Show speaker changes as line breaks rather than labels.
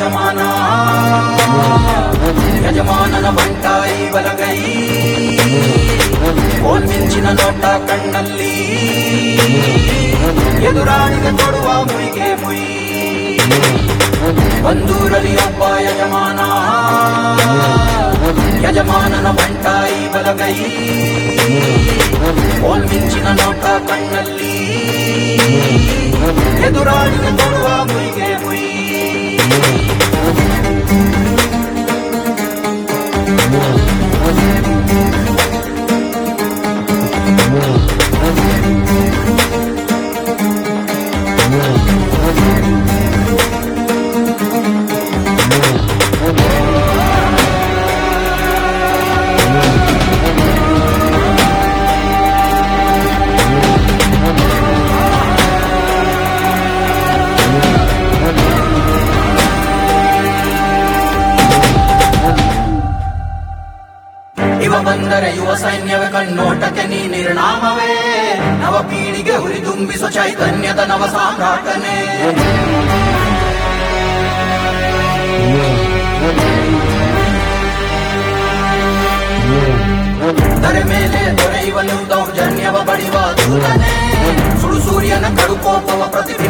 ಯಜಮಾನ ಯಜಮಾನನ ಬಂಟಾಯಿ ಬಲಗೈ ಮಿಂಚಿನ ನೋಟ ಕಣ್ಣಲ್ಲಿ ಎದುರಾಳಿಗೆ ಕೊಡುವ ಮುಯಿಗೆ ಮುಯಿ ಬಂದೂರಲ್ಲಿ ಒಬ್ಬ ಯಜಮಾನ ಯಜಮಾನನ ಬಂಟಾಯಿ ಬಲಗೈ ಮಿಂಚಿನ ನೋಟ ಕಣ್ಣಲ್ಲಿ ಎದುರಾಳಿಗೆ ಕೊಡುವ ಮುಯಿಗೆ ಮುಯಿ ಇವ ಬಂದರೆ ಯುವ ಸೈನ್ಯವೇ ಕಣ್ಣೋಟಕ್ಕೆ ನೀ ನಿರ್ಣಾಮವೇ ನವ ಪೀಳಿಗೆ ಹುರಿದುಂಬಿಸೋ ಚೈತನ್ಯದ ನವ ಸಾಮ್ರಾಟನೆ ದರೆ ಮೇಲೆ ದೊರೆಯುವನು ದೌರ್ಜನ್ಯವ ಬಡಿವ ದೂತನೆ ಸುಡು ಸೂರ್ಯನ ಕಡು ಕೋಪವ ಪ್ರತಿಭೆ